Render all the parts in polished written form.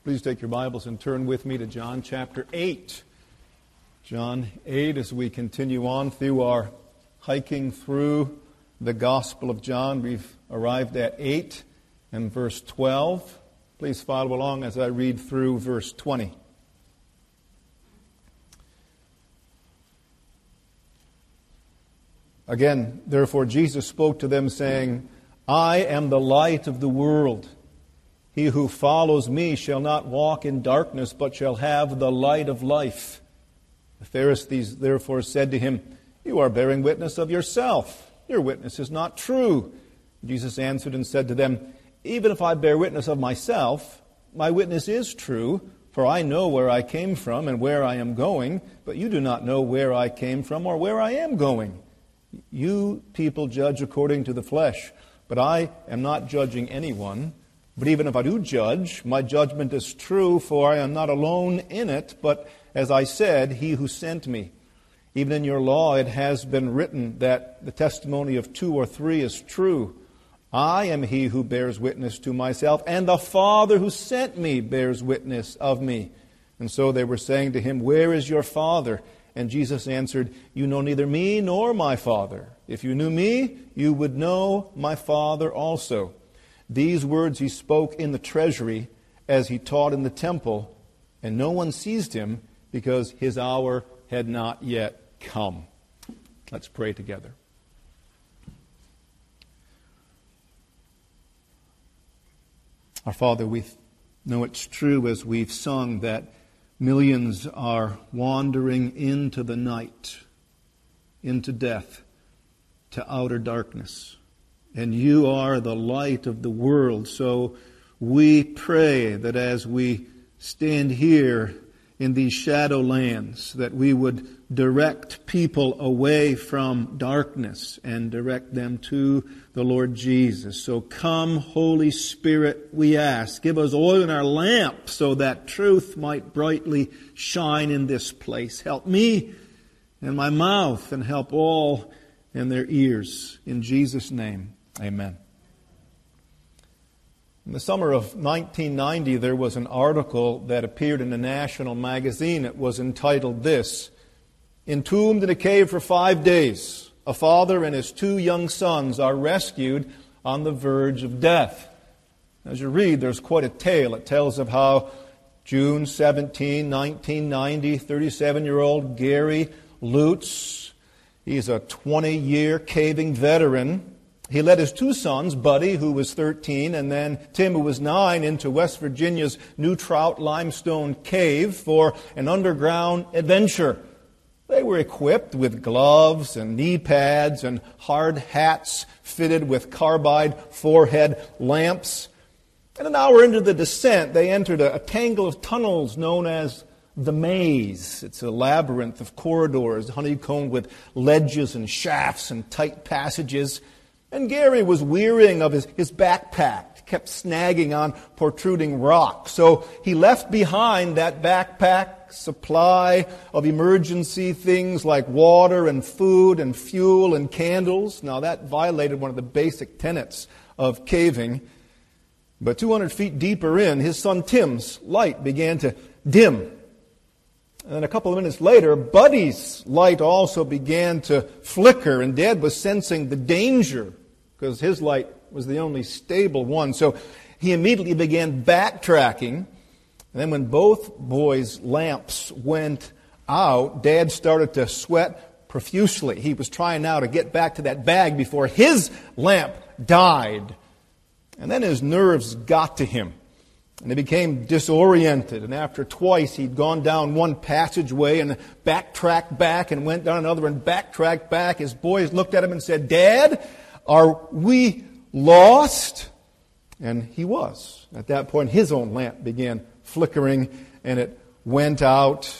Please take your Bibles and turn with me to John chapter 8. John 8, as we continue on through our hiking through the Gospel of John. We've arrived at 8 and verse 12. Please follow along as I read through verse 20. Again, therefore, Jesus spoke to them, saying, I am the light of the world. He who follows me shall not walk in darkness, but shall have the light of life. The Pharisees therefore said to him, You are bearing witness of yourself. Your witness is not true. Jesus answered and said to them, Even if I bear witness of myself, my witness is true, for I know where I came from and where I am going, but you do not know where I came from or where I am going. You people judge according to the flesh, but I am not judging anyone. But even if I do judge, my judgment is true, for I am not alone in it, but as I said, he who sent me. Even in your law it has been written that the testimony of 2 or 3 is true. I am he who bears witness to myself, and the Father who sent me bears witness of me. And so they were saying to him, Where is your Father? And Jesus answered, You know neither me nor my Father. If you knew me, you would know my Father also. These words he spoke in the treasury as he taught in the temple, and no one seized him because his hour had not yet come. Let's pray together. Our Father, we know it's true as we've sung that millions are wandering into the night, into death, to outer darkness. And you are the light of the world. So we pray that as we stand here in these shadow lands, that we would direct people away from darkness and direct them to the Lord Jesus. So come, Holy Spirit, we ask. Give us oil in our lamp so that truth might brightly shine in this place. Help me and my mouth, and help all in their ears. In Jesus' name. Amen. In the summer of 1990, there was an article that appeared in a national magazine. It was entitled this: Entombed in a cave for 5 days, a father and his 2 young sons are rescued on the verge of death. As you read, there's quite a tale. It tells of how June 17, 1990, 37-year-old Gary Lutz, he's a 20-year caving veteran. He led his 2 sons, Buddy, who was 13, and then Tim, who was 9, into West Virginia's New Trout Limestone Cave for an underground adventure. They were equipped with gloves and knee pads and hard hats fitted with carbide forehead lamps. And an hour into the descent, they entered a tangle of tunnels known as the maze. It's a labyrinth of corridors honeycombed with ledges and shafts and tight passages. And Gary was wearying of his backpack, kept snagging on protruding rocks. So he left behind that backpack supply of emergency things like water and food and fuel and candles. Now that violated one of the basic tenets of caving. But 200 feet deeper in, his son Tim's light began to dim. And then a couple of minutes later, Buddy's light also began to flicker, and Dad was sensing the danger because his light was the only stable one. So he immediately began backtracking. And then when both boys' lamps went out, Dad started to sweat profusely. He was trying now to get back to that bag before his lamp died. And then his nerves got to him, and he became disoriented. And after twice he'd gone down one passageway and backtracked back and went down another and backtracked back, his boys looked at him and said, Dad, are we lost? And he was. At that point, his own lamp began flickering, and it went out.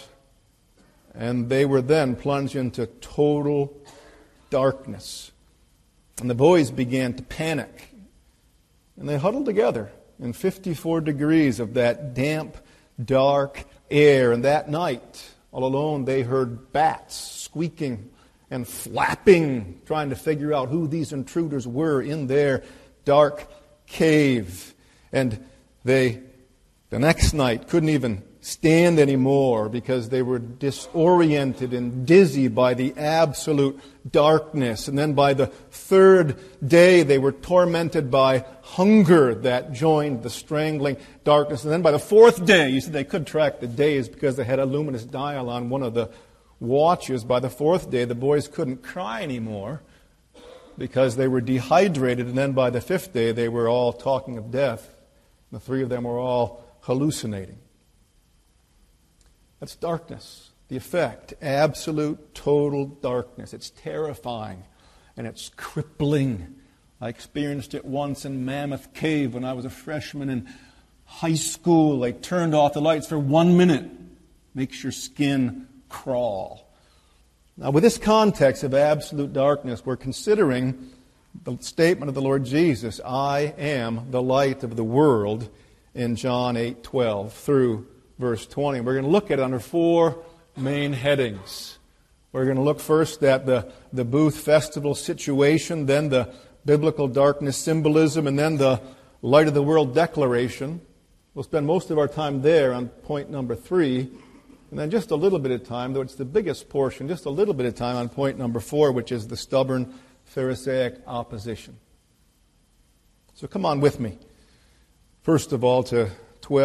And they were then plunged into total darkness. And the boys began to panic. And they huddled together in 54 degrees of that damp, dark air. And that night, all alone, they heard bats squeaking and flapping, trying to figure out who these intruders were in their dark cave. And they The next night, couldn't even stand anymore because they were disoriented and dizzy by the absolute darkness. And then by the third day, they were tormented by hunger that joined the strangling darkness. And then by the fourth day, you see they could track the days because they had a luminous dial on one of the watches. By the fourth day, the boys couldn't cry anymore because they were dehydrated. And then by the fifth day, they were all talking of death. The three of them were all hallucinating. That's darkness, the effect. Absolute, total darkness. It's terrifying and it's crippling. I experienced it once in Mammoth Cave when I was a freshman in high school. They turned off the lights for 1 minute. Makes your skin crawl. Now, with this context of absolute darkness, we're considering the statement of the Lord Jesus, I am the light of the world, in John 8:12 through verse 20. We're going to look at it under four main headings. We're going to look first at the Booth Festival situation, then the biblical darkness symbolism, and then the light of the world declaration. We'll spend most of our time there on point number 3, and then just a little bit of time, though it's the biggest portion, just a little bit of time on point number 4, which is the stubborn Pharisaic opposition. So come on with me. First of all, to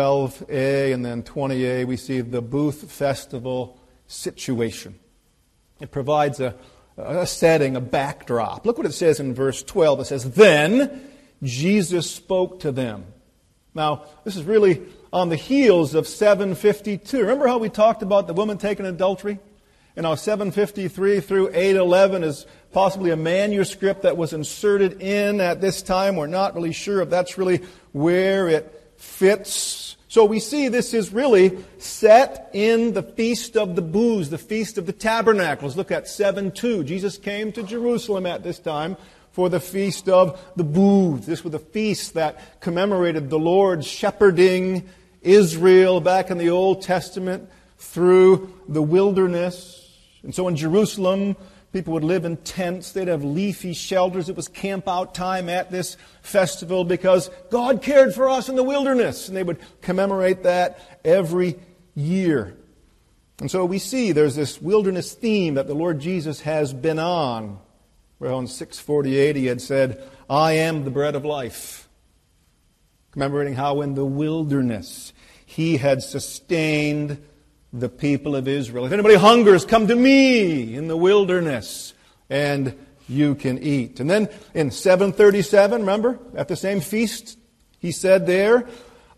12a and then 20a, we see the Booth Festival situation. It provides a setting, a backdrop. Look what it says in verse 12. It says, Then Jesus spoke to them. Now, this is really on the heels of 752. Remember how we talked about the woman taken in adultery? And now 753 through 811 is possibly a manuscript that was inserted in at this time. We're not really sure if that's really where it fits. So we see this is really set in the Feast of the Booths, the Feast of the Tabernacles. Look at 7:2. Jesus came to Jerusalem at this time for the Feast of the Booths. This was a feast that commemorated the Lord shepherding Israel back in the Old Testament through the wilderness. And so in Jerusalem, people would live in tents. They'd have leafy shelters. It was camp out time at this festival because God cared for us in the wilderness. And they would commemorate that every year. And so we see there's this wilderness theme that the Lord Jesus has been on. Well, in 648 he had said, I am the bread of life. Commemorating how in the wilderness he had sustained the people of Israel. If anybody hungers, come to me in the wilderness, and you can eat. And then in 737, remember, at the same feast, he said there,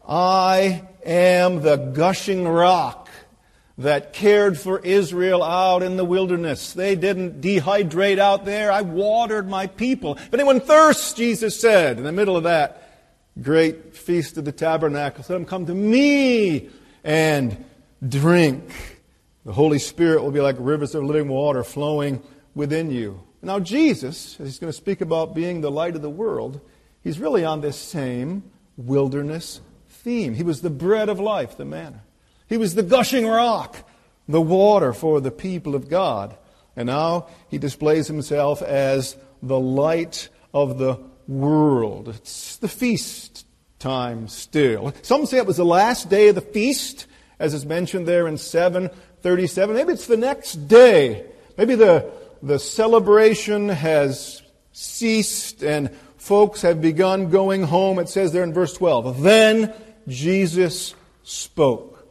I am the gushing rock that cared for Israel out in the wilderness. They didn't dehydrate out there. I watered my people. If anyone thirsts, Jesus said, in the middle of that great Feast of the Tabernacles, let them come to me and drink. The Holy Spirit will be like rivers of living water flowing within you. Now Jesus, as he's going to speak about being the light of the world, he's really on this same wilderness theme. He was the bread of life, the manna. He was the gushing rock, the water for the people of God. And now he displays himself as the light of the world. It's the feast time still. Some say it was the last day of the feast, as is mentioned there in 737. Maybe it's the next day. Maybe the celebration has ceased and folks have begun going home. It says there in verse 12, Then Jesus spoke.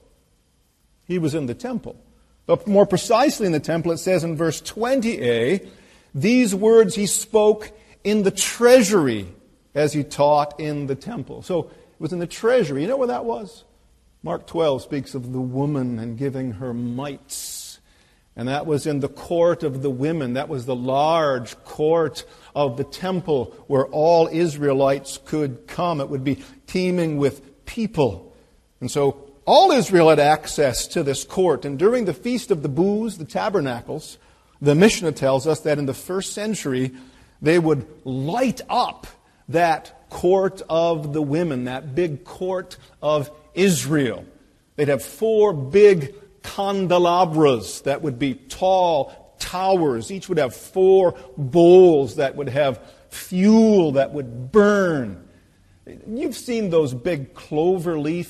He was in the temple. But more precisely in the temple, it says in verse 20a, these words he spoke in the treasury as he taught in the temple. So it was in the treasury. You know where that was? Mark 12 speaks of the woman and giving her mites. And that was in the court of the women. That was the large court of the temple where all Israelites could come. It would be teeming with people. And so all Israel had access to this court. And during the Feast of the Booths, the Tabernacles, the Mishnah tells us that in the first century, they would light up that court of the women, that big court of Israel. They'd have 4 big candelabras that would be tall towers. Each would have 4 bowls that would have fuel that would burn. You've seen those big clover leaf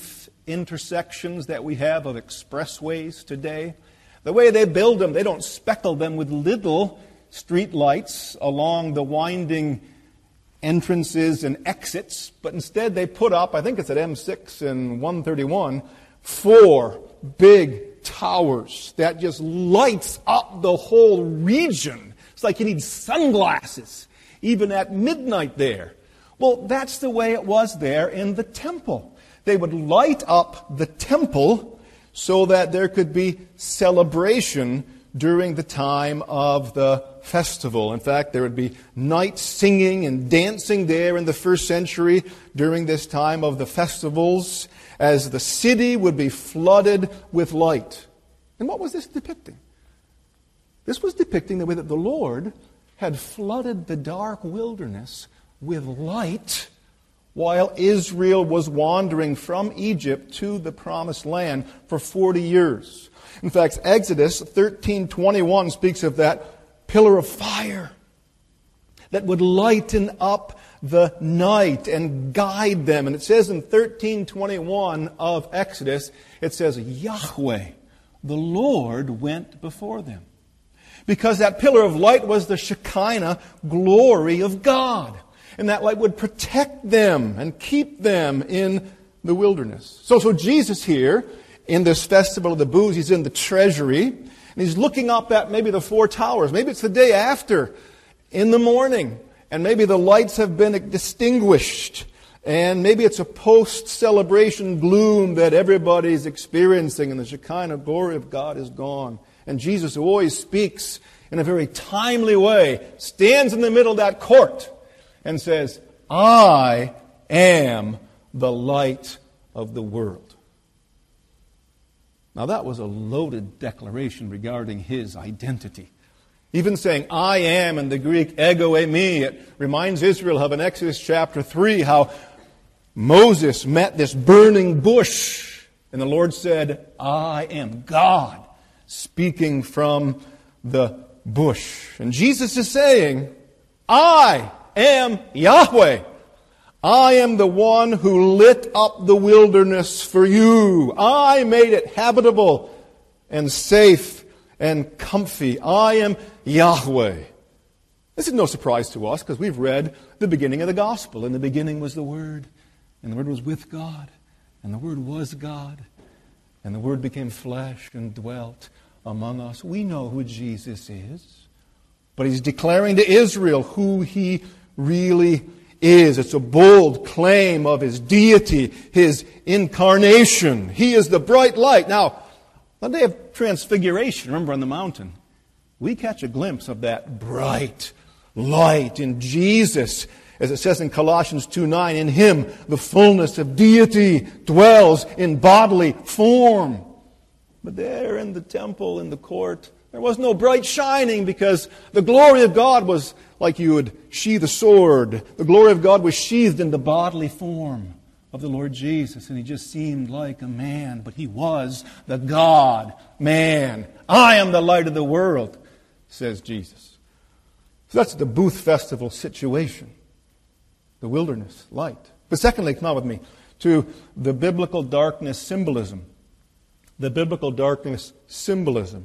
intersections that we have of expressways today. The way they build them, they don't speckle them with little street lights along the winding entrances and exits, but instead they put up, I think it's at M6 and 131, 4 big towers that just lights up the whole region. It's like you need sunglasses, even at midnight there. Well, that's the way it was there in the temple. They would light up the temple so that there could be celebration during the time of the festival. In fact, there would be night singing and dancing there in the first century during this time of the festivals, as the city would be flooded with light. And what was this depicting? This was depicting the way that the Lord had flooded the dark wilderness with light while Israel was wandering from Egypt to the Promised Land for 40 years. In fact, Exodus 13:21 speaks of that pillar of fire that would lighten up the night and guide them. And it says in 13:21 of Exodus, it says, Yahweh, the Lord, went before them. Because that pillar of light was the Shekinah glory of God. And that light would protect them and keep them in the wilderness. So Jesus here, in this festival of the booths, he's in the treasury, and he's looking up at maybe the 4 towers. Maybe it's the day after, in the morning, and maybe the lights have been extinguished, and maybe it's a post-celebration gloom that everybody's experiencing, and the Shekinah glory of God is gone. And Jesus, who always speaks in a very timely way, stands in the middle of that court and says, I am the light of the world. Now that was a loaded declaration regarding his identity. Even saying, I am, in the Greek, ego eimi, it reminds Israel of in Exodus chapter 3 how Moses met this burning bush, and the Lord said, I am God, speaking from the bush. And Jesus is saying, I am Yahweh. I am the one who lit up the wilderness for you. I made it habitable and safe and comfy. I am Yahweh. This is no surprise to us because we've read the beginning of the gospel. In the beginning was the Word, and the Word was with God, and the Word was God, and the Word became flesh and dwelt among us. We know who Jesus is, but he's declaring to Israel who he really is. It's a bold claim of his deity, his incarnation. He is the bright light. Now, the day of transfiguration, remember on the mountain, we catch a glimpse of that bright light in Jesus. As it says in Colossians 2:9, in him the fullness of deity dwells in bodily form. But there in the temple, in the court, there was no bright shining because the glory of God was like you would sheathe a sword. The glory of God was sheathed in the bodily form of the Lord Jesus, and he just seemed like a man, but he was the God-man. I am the light of the world, says Jesus. So that's the booth festival situation. The wilderness, light. But secondly, come on with me, to the biblical darkness symbolism. The biblical darkness symbolism.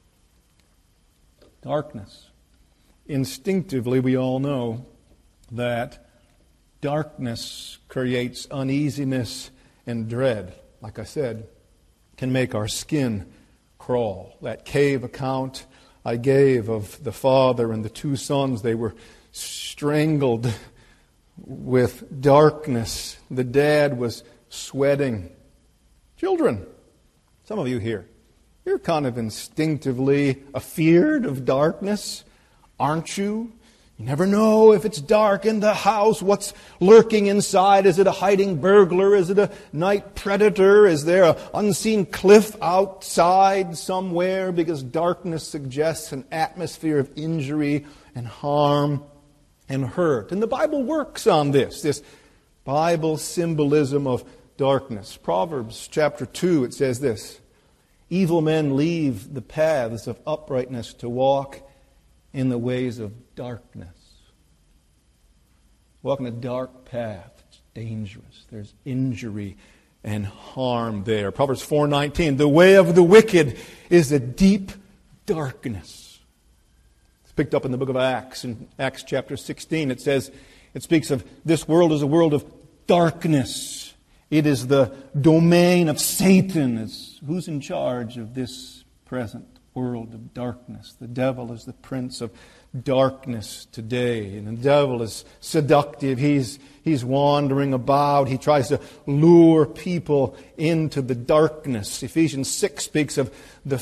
Darkness. Instinctively, we all know that darkness creates uneasiness and dread. Like I said, can make our skin crawl. That cave account I gave of the father and the 2 sons, they were strangled with darkness. The dad was sweating. Children, some of you here, you're kind of instinctively afeared of darkness, aren't you? You never know if it's dark in the house, what's lurking inside. Is it a hiding burglar? Is it a night predator? Is there an unseen cliff outside somewhere? Because darkness suggests an atmosphere of injury and harm and hurt. And the Bible works on this Bible symbolism of darkness. Proverbs chapter 2, it says this, evil men leave the paths of uprightness to walk in the ways of darkness. Walking a dark path, it's dangerous. There's injury and harm there. Proverbs 4:19, the way of the wicked is a deep darkness. It's picked up in the book of Acts. In Acts chapter 16, it speaks of this world as a world of darkness. It is the domain of Satan. Who's in charge of this present world of darkness? The devil is the prince of darkness today. And the devil is seductive. He's wandering about. He tries to lure people into the darkness. Ephesians 6 speaks of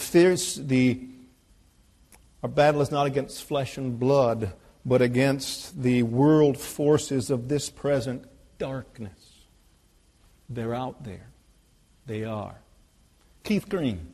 our battle is not against flesh and blood, but against the world forces of this present darkness. They're out there. They are. Keith Green,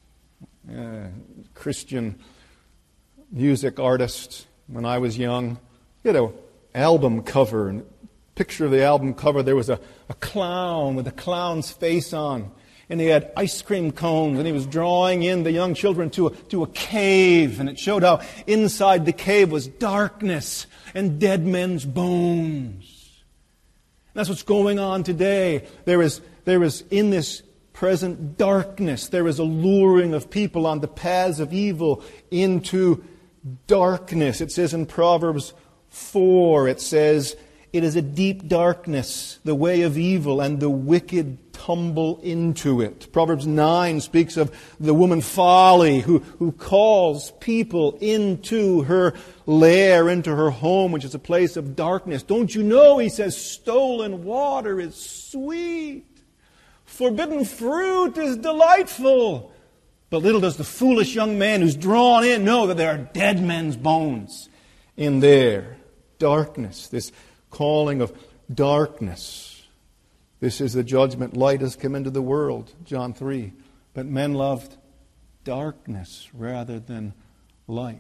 Christian music artist, when I was young, he had an album cover. And picture of the album cover, there was a clown with a clown's face on. And he had ice cream cones, and he was drawing in the young children to a cave. And it showed how inside the cave was darkness and dead men's bones. And that's what's going on today. There is in this present darkness, there is a luring of people on the paths of evil into darkness. It says in Proverbs 4, it says, it is a deep darkness, the way of evil, and the wicked tumble into it. Proverbs 9 speaks of the woman Folly who calls people into her lair, into her home, which is a place of darkness. Don't you know, he says, stolen water is sweet. Forbidden fruit is delightful. But little does the foolish young man who's drawn in know that there are dead men's bones in there. Darkness, this calling of darkness. This is the judgment. Light has come into the world, John 3. But men loved darkness rather than light.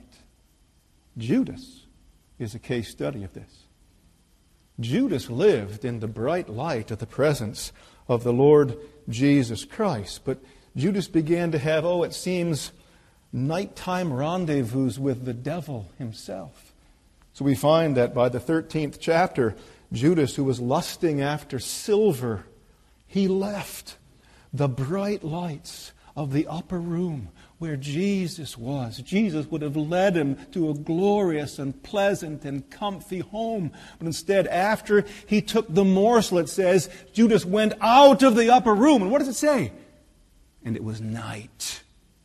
Judas is a case study of this. Judas lived in the bright light of the presence of the Lord Jesus Christ. But Judas began to have, it seems, nighttime rendezvous with the devil himself. So we find that by the 13th chapter, Judas, who was lusting after silver, he left the bright lights of the upper room where Jesus was. Jesus would have led him to a glorious and pleasant and comfy home. But instead, after he took the morsel, it says, Judas went out of the upper room. And what does it say? And it was night.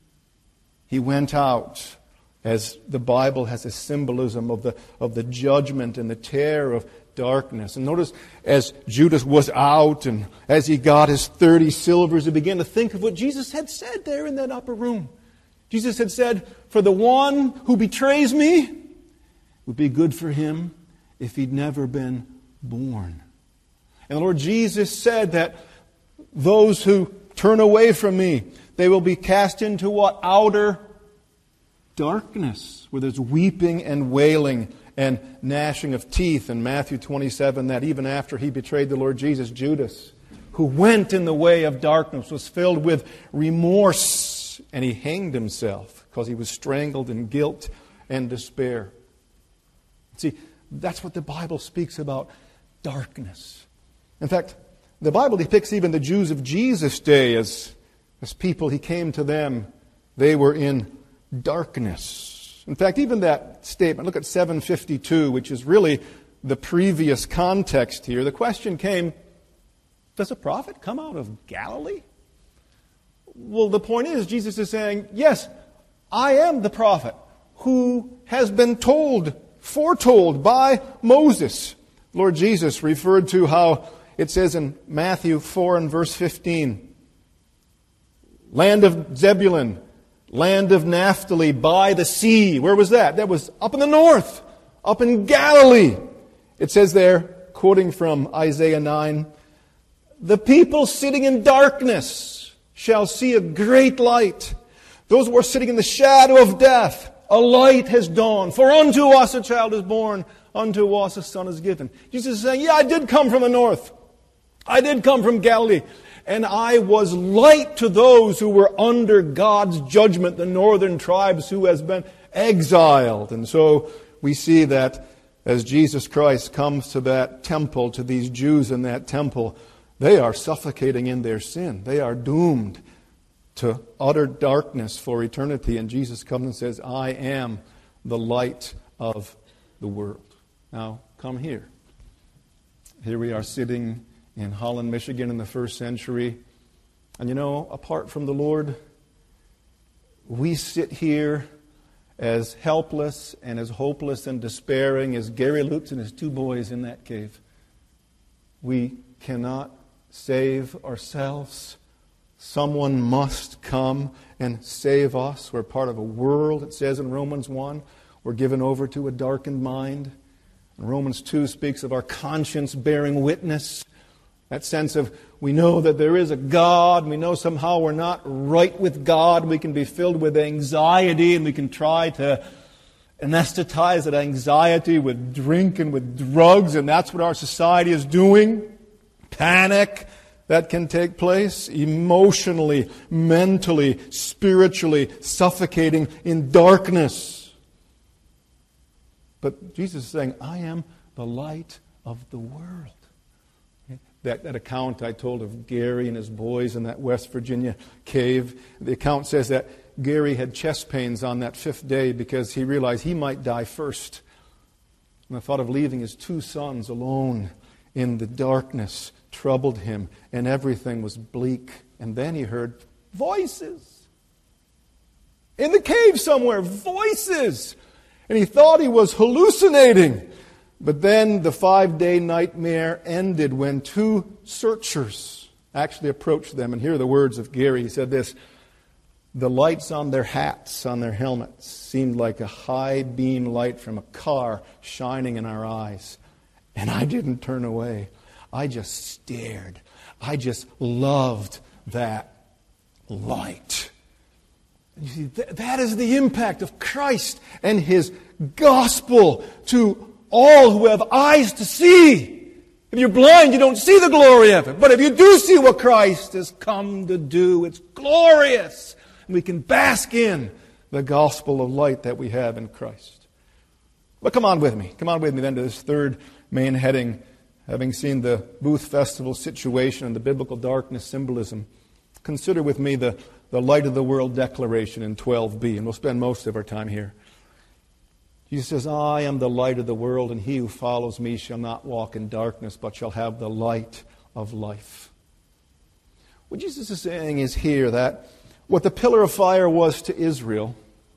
He went out, as the Bible has a symbolism of the judgment and the terror of darkness. And notice, as Judas was out and as he got his 30 silvers, he began to think of what Jesus had said there in that upper room. Jesus had said, for the one who betrays me, it would be good for him if he'd never been born. And the Lord Jesus said that those who turn away from me, they will be cast into what? Outer darkness, where there's weeping and wailing and gnashing of teeth. In Matthew 27, that even after he betrayed the Lord Jesus, Judas, who went in the way of darkness, was filled with remorse, and he hanged himself because he was strangled in guilt and despair. See, that's what the Bible speaks about, darkness. In fact, the Bible depicts even the Jews of Jesus' day as people. He came to them, they were in darkness. In fact, even that statement, look at 752, which is really the previous context here. The question came, does a prophet come out of Galilee? Well, the point is, Jesus is saying, yes, I am the prophet who has been foretold by Moses. Lord Jesus referred to how it says in Matthew 4 and verse 15, land of Zebulun, land of Naphtali, by the sea. Where was that? That was up in the north, up in Galilee. It says there, quoting from Isaiah 9, the people sitting in darkness shall see a great light. Those who are sitting in the shadow of death, a light has dawned. For unto us a child is born, unto us a son is given. Jesus is saying, yeah, I did come from the north. I did come from Galilee. And I was light to those who were under God's judgment, the northern tribes who has been exiled. And so we see that as Jesus Christ comes to that temple, to these Jews in that temple, They are suffocating in their sin. They are doomed to utter darkness for eternity. And Jesus comes and says, I am the light of the world. Now, come here. Here we are sitting in Holland, Michigan in the first century. And you know, apart from the Lord, we sit here as helpless and as hopeless and despairing as Gary Lutz and his two boys in that cave. We cannot save ourselves. Someone must come and save us. We're part of a world, it says in Romans 1. We're given over to a darkened mind. And Romans 2 speaks of our conscience bearing witness. That sense of we know that there is a God. We know somehow we're not right with God. We can be filled with anxiety and we can try to anesthetize that anxiety with drink and with drugs. And that's what our society is doing. Panic that can take place emotionally, mentally, spiritually, suffocating in darkness. But Jesus is saying, I am the light of the world. That account I told of Gary and his boys in that West Virginia cave, the account says that Gary had chest pains on that 5th day because he realized he might die first. And the thought of leaving his 2 sons alone in the darkness troubled him, and everything was bleak. And then he heard voices. In the cave somewhere, voices. And he thought he was hallucinating. But then the 5-day nightmare ended when 2 searchers actually approached them. And here are the words of Gary. He said this, the lights on their hats, on their helmets, seemed like a high beam light from a car shining in our eyes. And I didn't turn away. I just stared. I just loved that light. And you see, that is the impact of Christ and His gospel to all who have eyes to see. If you're blind, you don't see the glory of it. But if you do see what Christ has come to do, it's glorious. And we can bask in the gospel of light that we have in Christ. But come on with me. Come on with me then to this third main heading. Having seen the Booth Festival situation and the biblical darkness symbolism, consider with me the light of the world declaration in 12b. And we'll spend most of our time here. Jesus says, I am the light of the world, and he who follows me shall not walk in darkness, but shall have the light of life. What Jesus is saying is here that what the pillar of fire was to Israel,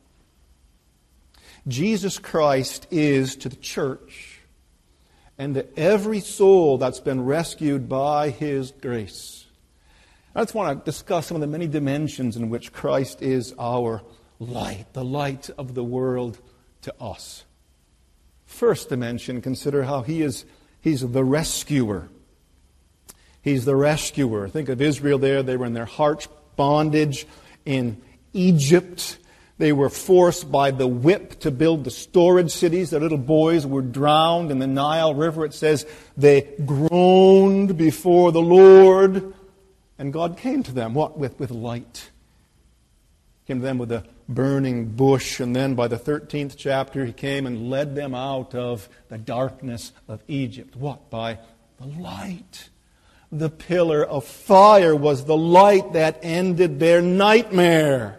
Jesus Christ is to the church and to every soul that's been rescued by His grace. I just want to discuss some of the many dimensions in which Christ is our light, the light of the world to us. First dimension, consider how He's the rescuer. He's the rescuer. Think of Israel there. They were in their harsh bondage in Egypt. They were forced by the whip to build the storage cities. Their little boys were drowned in the Nile River. It says they groaned before the Lord. And God came to them, what? With light. Came to them with a burning bush, and then by the 13th chapter He came and led them out of the darkness of Egypt. What? By the light. The pillar of fire was the light that ended their nightmare.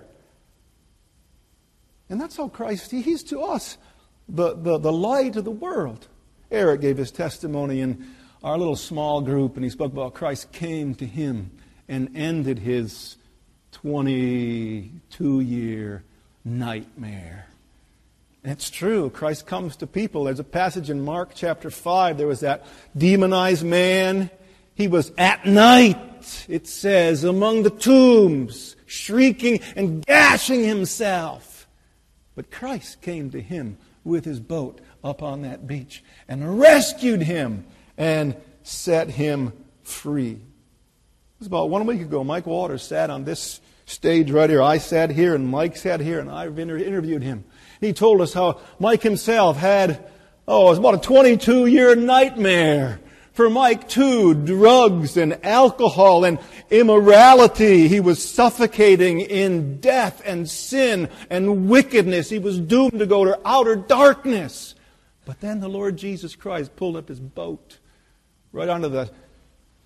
And that's how Christ, He's to us the light of the world. Eric gave his testimony in our little small group, and he spoke about Christ came to him and ended his 22-year nightmare. And it's true. Christ comes to people. There's a passage in Mark chapter 5. There was that demonized man. He was at night, it says, among the tombs, shrieking and gashing himself. But Christ came to him with His boat up on that beach and rescued him and set him free. It was about 1 week ago. Mike Waters sat on this stage right here. I sat here and Mike sat here and I interviewed him. He told us how Mike himself had, it was about a 22-year nightmare. For Mike too, drugs and alcohol and immorality. He was suffocating in death and sin and wickedness. He was doomed to go to outer darkness. But then the Lord Jesus Christ pulled up His boat right onto the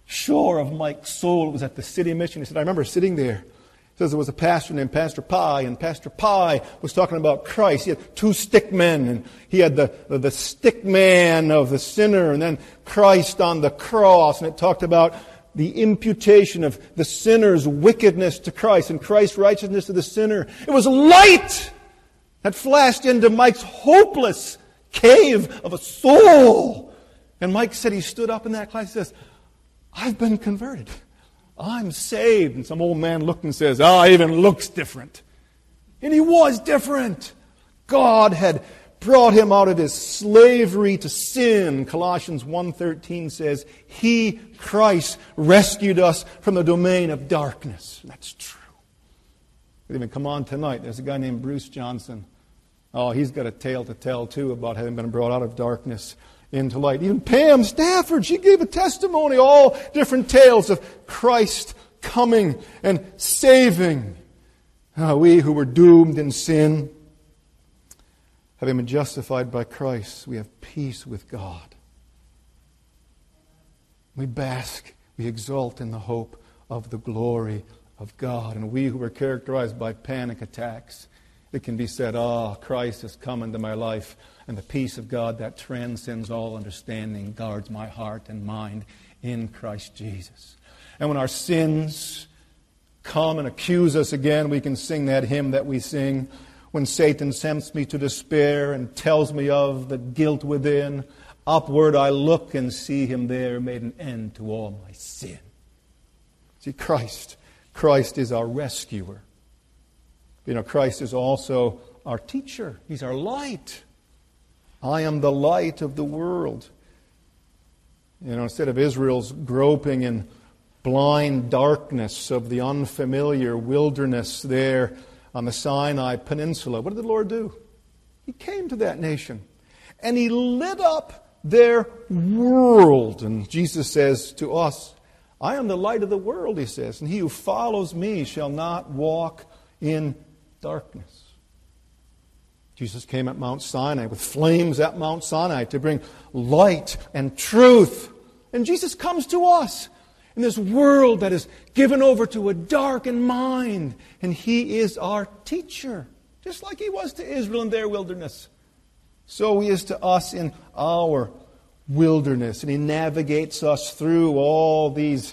shore of Mike's soul. It was at the City Mission. He said, I remember sitting there. He says there was a pastor named Pastor Pye, and Pastor Pye was talking about Christ. He had two stick men, and he had the stick man of the sinner, and then Christ on the cross, and it talked about the imputation of the sinner's wickedness to Christ and Christ's righteousness to the sinner. It was light that flashed into Mike's hopeless cave of a soul. And Mike said he stood up in that class and says, I've been converted. I'm saved. And some old man looked and says, he even looks different. And he was different. God had brought him out of his slavery to sin. Colossians 1:13 says, He, Christ, rescued us from the domain of darkness. That's true. Even come on tonight. There's a guy named Bruce Johnson. He's got a tale to tell, too, about having been brought out of darkness into light. Even Pam Stafford, she gave a testimony, all different tales of Christ coming and saving. We who were doomed in sin, having been justified by Christ, we have peace with God. We bask, we exult in the hope of the glory of God. And we who were characterized by panic attacks, it can be said, Christ has come into my life, and the peace of God that transcends all understanding guards my heart and mind in Christ Jesus. And when our sins come and accuse us again, we can sing that hymn that we sing. When Satan tempts me to despair and tells me of the guilt within, upward I look and see him there, made an end to all my sin. See, Christ is our rescuer. Christ is also our teacher. He's our light. I am the light of the world. Instead of Israel's groping in blind darkness of the unfamiliar wilderness there on the Sinai Peninsula, what did the Lord do? He came to that nation, and He lit up their world. And Jesus says to us, I am the light of the world, He says, and he who follows me shall not walk in darkness. Jesus came at Mount Sinai with flames at Mount Sinai to bring light and truth. And Jesus comes to us in this world that is given over to a darkened mind. And He is our teacher, just like He was to Israel in their wilderness. So He is to us in our wilderness. And He navigates us through all these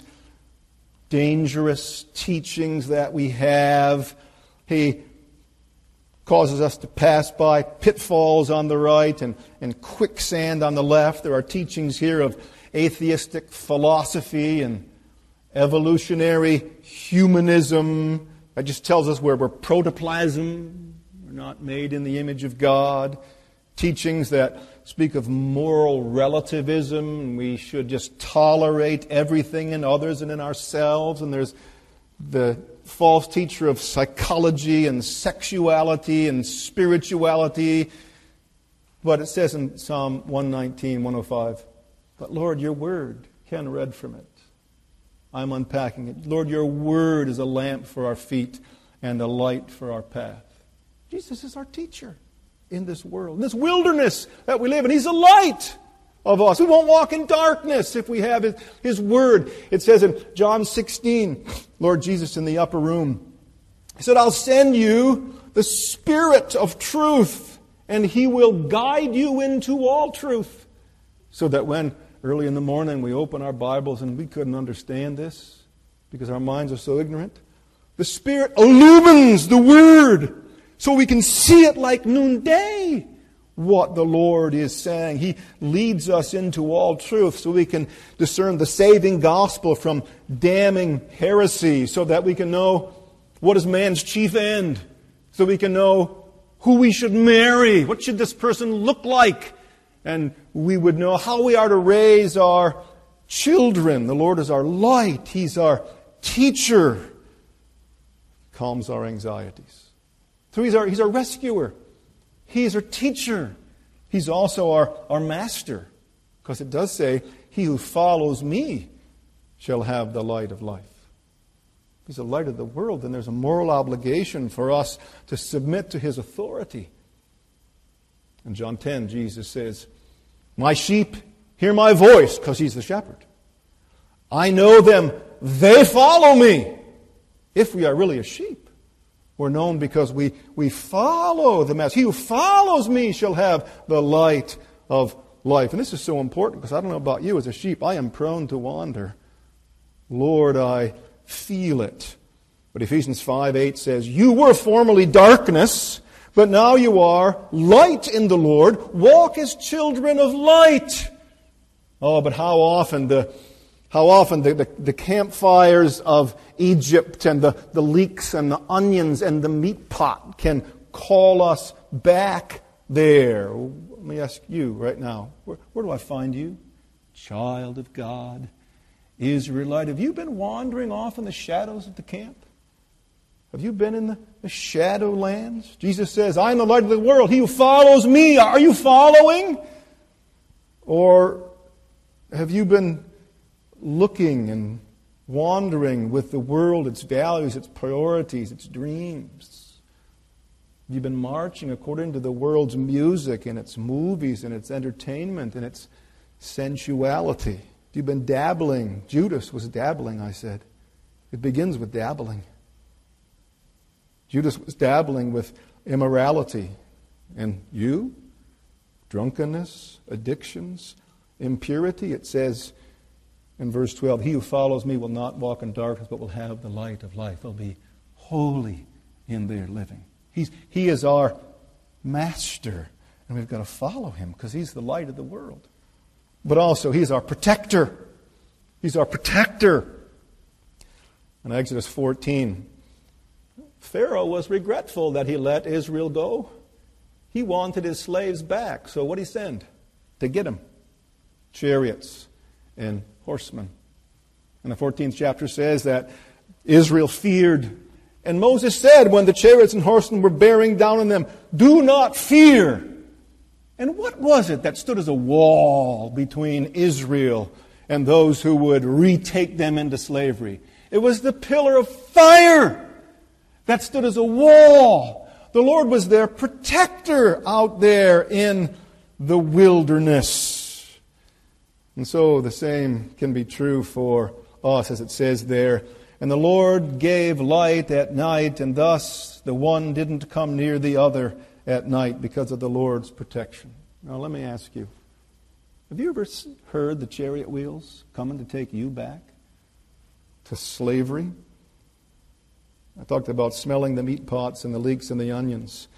dangerous teachings that we have. He causes us to pass by pitfalls on the right and quicksand on the left. There are teachings here of atheistic philosophy and evolutionary humanism. That just tells us we're protoplasm. We're not made in the image of God. Teachings that speak of moral relativism. We should just tolerate everything in others and in ourselves. And there's the false teacher of psychology and sexuality and spirituality. But it says in Psalm 119, 105, but Lord, your word, Ken read from it. I'm unpacking it. Lord, your word is a lamp for our feet and a light for our path. Jesus is our teacher in this world, in this wilderness that we live in. He's a light of us. We won't walk in darkness if we have His word. It says in John 16, Lord Jesus in the upper room, He said, I'll send you the Spirit of truth, and He will guide you into all truth. So that when early in the morning we open our Bibles and we couldn't understand this because our minds are so ignorant, the Spirit illumines the Word so we can see it like noonday, what the Lord is saying. He leads us into all truth so we can discern the saving gospel from damning heresy, so that we can know what is man's chief end, so we can know who we should marry, what should this person look like, and we would know how we are to raise our children. The Lord is our light. He's our teacher. Calms our anxieties. So He's our rescuer. He is our teacher. He's also our master. Because it does say, he who follows me shall have the light of life. He's the light of the world, and there's a moral obligation for us to submit to His authority. In John 10, Jesus says, my sheep hear my voice, because He's the shepherd. I know them. They follow me. If we are really a sheep, we're known because we follow the Master. He who follows me shall have the light of life. And this is so important because I don't know about you as a sheep. I am prone to wander. Lord, I feel it. But Ephesians 5:8 says, you were formerly darkness, but now you are light in the Lord. Walk as children of light. Oh, but how often the campfires of Egypt and the leeks and the onions and the meat pot can call us back there. Let me ask you right now, where do I find you? Child of God, Israelite. Have you been wandering off in the shadows of the camp? Have you been in the shadow lands? Jesus says, I am the light of the world. He who follows me. Are you following? Or have you been looking and wandering with the world, its values, its priorities, its dreams? Have you been marching according to the world's music and its movies and its entertainment and its sensuality? Have you been dabbling? Judas was dabbling, I said. It begins with dabbling. Judas was dabbling with immorality. And you? Drunkenness, addictions, impurity. It says in verse 12, he who follows me will not walk in darkness, but will have the light of life. They'll be holy in their living. He is our master, and we've got to follow him because he's the light of the world. But also, he's our protector. He's our protector. In Exodus 14, Pharaoh was regretful that he let Israel go. He wanted his slaves back. So what did he send to get them? Chariots and horsemen. And the 14th chapter says that Israel feared. And Moses said when the chariots and horsemen were bearing down on them, do not fear. And what was it that stood as a wall between Israel and those who would retake them into slavery? It was the pillar of fire that stood as a wall. The Lord was their protector out there in the wilderness. And so the same can be true for us, as it says there. And the Lord gave light at night, and thus the one didn't come near the other at night because of the Lord's protection. Now let me ask you, have you ever heard the chariot wheels coming to take you back to slavery? I talked about smelling the meat pots and the leeks and the onions.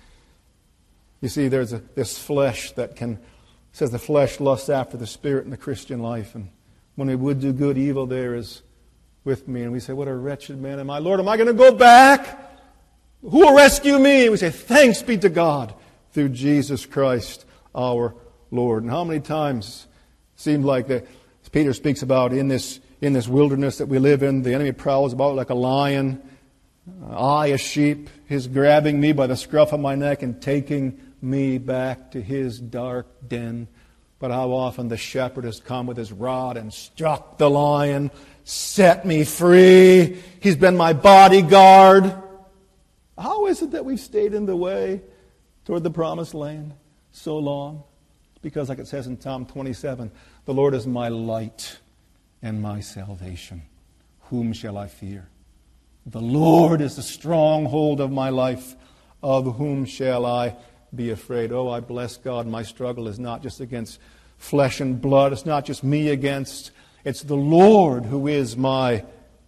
You see, there's this flesh that says the flesh lusts after the Spirit in the Christian life. And when we would do good, evil there is with me. And we say, what a wretched man am I. Lord, am I going to go back? Who will rescue me? And we say, thanks be to God through Jesus Christ our Lord. And how many times it seemed like that, as Peter speaks about in this wilderness that we live in, the enemy prowls about like a lion. I, a sheep, is grabbing me by the scruff of my neck and taking me back to his dark den. But how often the shepherd has come with his rod and struck the lion, set me free. He's been my bodyguard. How is it that we've stayed in the way toward the promised land so long? It's because, like it says in Psalm 27, the Lord is my light and my salvation. Whom shall I fear? The Lord is the stronghold of my life. Of whom shall I be afraid? Oh, I bless God. My struggle is not just against flesh and blood. It's not just me against. It's the Lord who is my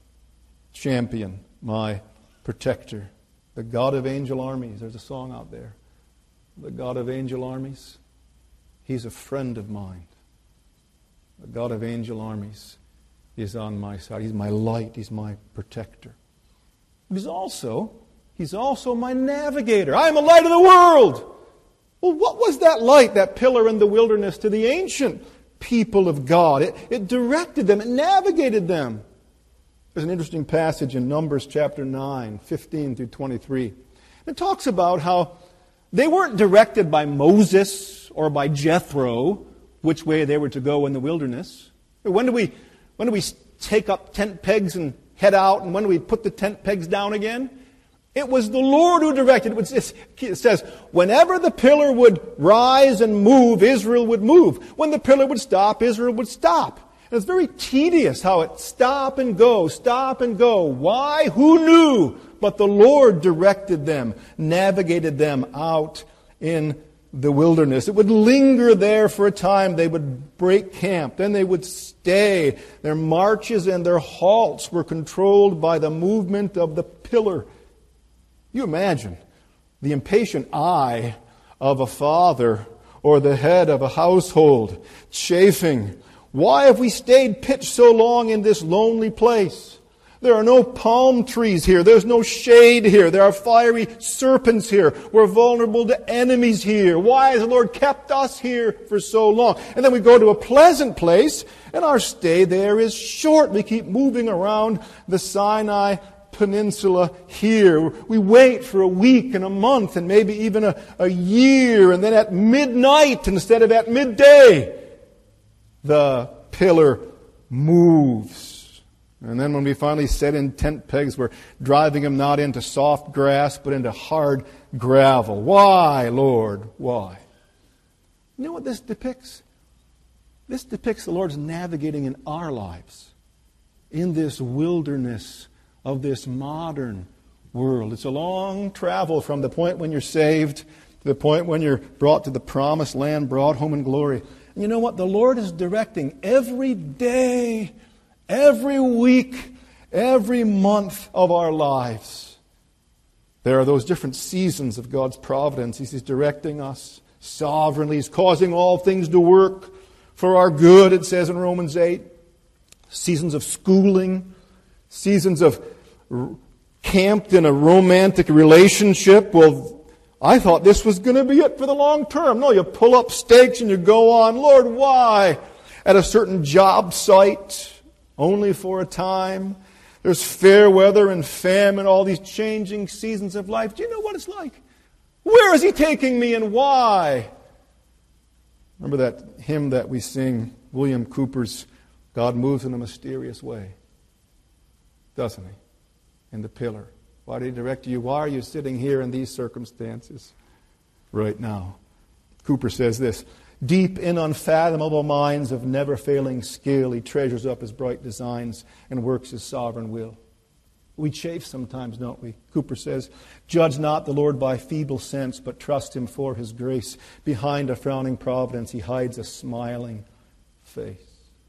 champion, my protector. The God of angel armies. There's a song out there. The God of angel armies. He's a friend of mine. The God of angel armies is on my side. He's my light. He's my protector. He's also my navigator. I am the light of the world. Well, what was that light, that pillar in the wilderness to the ancient people of God? It directed them. It navigated them. There's an interesting passage in Numbers chapter 9, 15 through 23. It talks about how they weren't directed by Moses or by Jethro which way they were to go in the wilderness. When do we take up tent pegs and head out, and when do we put the tent pegs down again? It was the Lord who directed. It says, whenever the pillar would rise and move, Israel would move. When the pillar would stop, Israel would stop. And it's very tedious how it stop and go, stop and go. Why? Who knew? But the Lord directed them, navigated them out in the wilderness. It would linger there for a time. They would break camp. Then they would stay. Their marches and their halts were controlled by the movement of the pillar. You imagine the impatient eye of a father or the head of a household chafing. Why have we stayed pitched so long in this lonely place? There are no palm trees here. There's no shade here. There are fiery serpents here. We're vulnerable to enemies here. Why has the Lord kept us here for so long? And then we go to a pleasant place, and our stay there is short. We keep moving around the Sinai Peninsula here. We wait for a week and a month and maybe even a year, and then at midnight instead of at midday, the pillar moves. And then when we finally set in tent pegs, we're driving them not into soft grass, but into hard gravel. Why, Lord? Why? You know what this depicts? This depicts the Lord's navigating in our lives, in this wilderness of this modern world. It's a long travel from the point when you're saved to the point when you're brought to the promised land, brought home in glory. And you know what? The Lord is directing every day, every week, every month of our lives. There are those different seasons of God's providence. He's directing us sovereignly. He's causing all things to work for our good, it says in Romans 8. Seasons of schooling, seasons of camped in a romantic relationship. Well, I thought this was going to be it for the long term. No, you pull up stakes and you go on. Lord, why? At a certain job site, only for a time. There's fair weather and famine, all these changing seasons of life. Do you know what it's like? Where is He taking me and why? Remember that hymn that we sing, William Cooper's God Moves in a Mysterious Way, doesn't He? In the pillar. Why did He direct you? Why are you sitting here in these circumstances right now? Cooper says this, deep in unfathomable minds of never-failing skill, He treasures up His bright designs and works His sovereign will. We chafe sometimes, don't we? Cooper says, judge not the Lord by feeble sense, but trust Him for His grace. Behind a frowning providence, He hides a smiling face.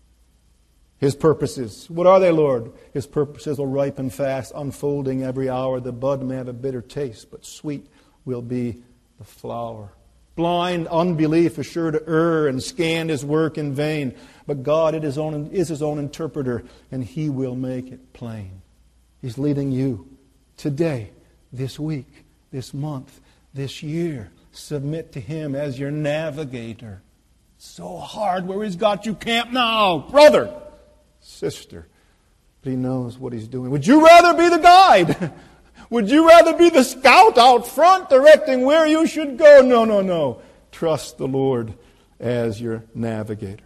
His purposes, what are they, Lord? His purposes will ripen fast, unfolding every hour. The bud may have a bitter taste, but sweet will be the flower. Blind unbelief is sure to err and scan His work in vain. But God is His own interpreter, and He will make it plain. He's leading you today, this week, this month, this year. Submit to Him as your navigator. So hard where He's got you camped now, brother, sister. But He knows what He's doing. Would you rather be the guide? Would you rather be the scout out front directing where you should go? No, no, no. Trust the Lord as your navigator.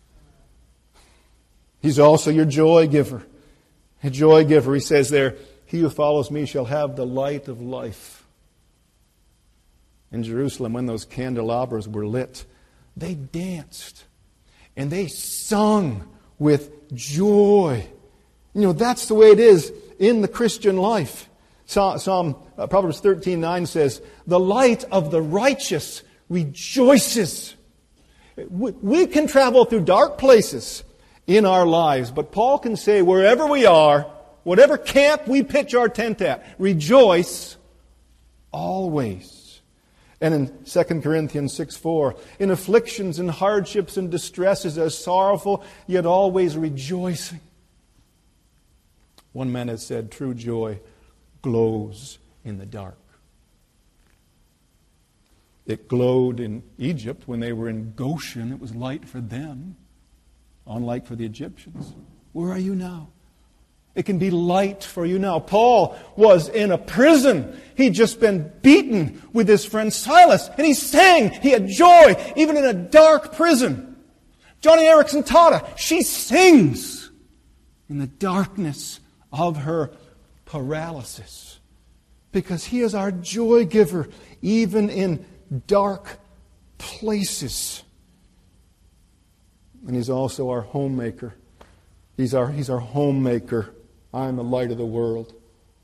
He's also your joy giver. A joy giver, He says there, he who follows me shall have the light of life. In Jerusalem, when those candelabras were lit, they danced and they sung with joy. You know, that's the way it is in the Christian life. Proverbs 13:9 says, the light of the righteous rejoices. We can travel through dark places in our lives, but Paul can say wherever we are, whatever camp we pitch our tent at, rejoice always. And in 2 Corinthians 6:4, in afflictions and hardships and distresses as sorrowful, yet always rejoicing. One man has said, true joy glows in the dark. It glowed in Egypt when they were in Goshen. It was light for them, unlike for the Egyptians. Where are you now? It can be light for you now. Paul was in a prison. He'd just been beaten with his friend Silas, and he sang. He had joy, even in a dark prison. Johnny Erickson Tata, she sings in the darkness of her paralysis, because He is our joy giver, even in dark places. And He's also our homemaker. He's our homemaker. I am the light of the world.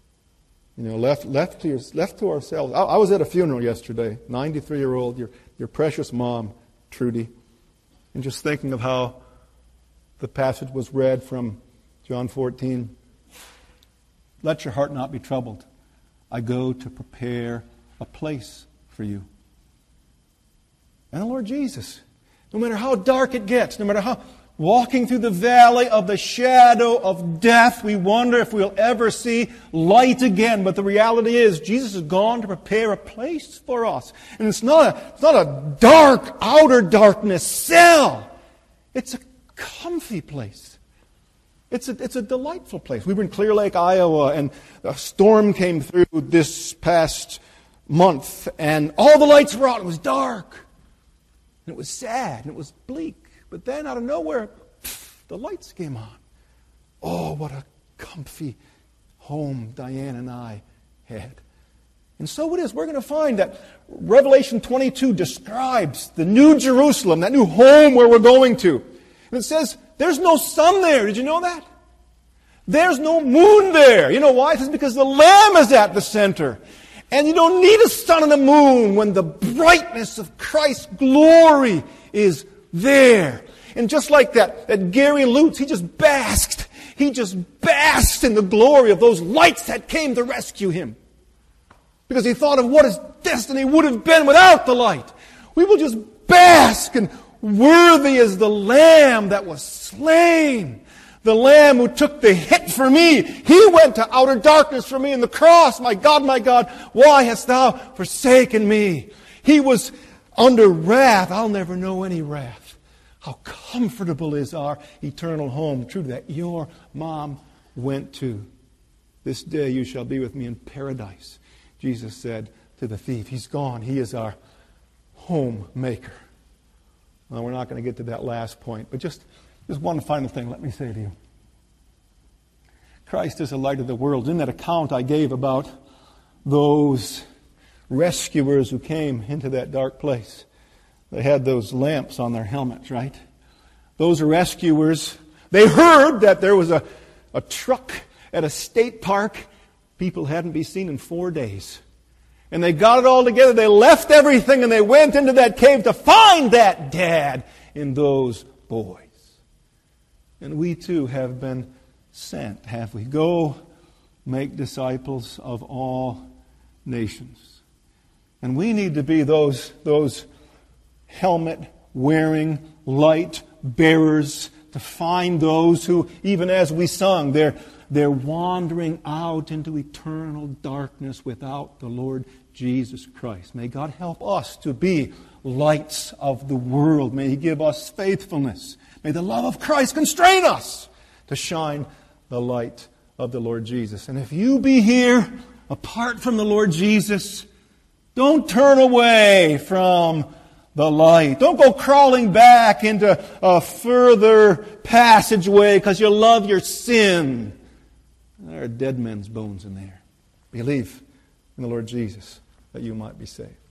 Left to ourselves. I was at a funeral yesterday. 93-year-old, your precious mom, Trudy, and just thinking of how the passage was read from John 14. Let your heart not be troubled. I go to prepare a place for you. And the Lord Jesus, no matter how dark it gets, no matter how walking through the valley of the shadow of death, we wonder if we'll ever see light again. But the reality is, Jesus has gone to prepare a place for us. And it's not a dark, outer darkness cell. It's a comfy place. It's a delightful place. We were in Clear Lake, Iowa, and a storm came through this past month, and all the lights were out. It was dark. And it was sad, and it was bleak. But then out of nowhere, the lights came on. Oh, what a comfy home Diane and I had. And so it is. We're going to find that Revelation 22 describes the New Jerusalem, that new home where we're going to. And it says, there's no sun there. Did you know that? There's no moon there. You know why? It's because the Lamb is at the center. And you don't need a sun and a moon when the brightness of Christ's glory is there. And just like that Gary Lutz, he just basked in the glory of those lights that came to rescue him. Because he thought of what his destiny would have been without the light. We will just bask, and worthy is the Lamb that was slain. The Lamb who took the hit for me. He went to outer darkness for me in the cross. My God, why hast thou forsaken me? He was under wrath. I'll never know any wrath. How comfortable is our eternal home. True that your mom went to. This day you shall be with me in paradise. Jesus said to the thief. He's gone. He is our home maker. Well, we're not going to get to that last point, but just one final thing let me say to you. Christ is the light of the world. In that account I gave about those rescuers who came into that dark place, they had those lamps on their helmets, right? Those rescuers, they heard that there was a truck at a state park. People hadn't been seen in 4 days. And they got it all together. They left everything and they went into that cave to find that dad in those boys. And we too have been sent, have we? Go make disciples of all nations. And we need to be those helmet-wearing light bearers to find those who, even as we sung, they're wandering out into eternal darkness without the Lord Jesus Christ. May God help us to be lights of the world. May He give us faithfulness. May the love of Christ constrain us to shine the light of the Lord Jesus. And if you be here apart from the Lord Jesus, don't turn away from the light. Don't go crawling back into a further passageway because you love your sin. There are dead men's bones in there. Believe in the Lord Jesus that you might be saved.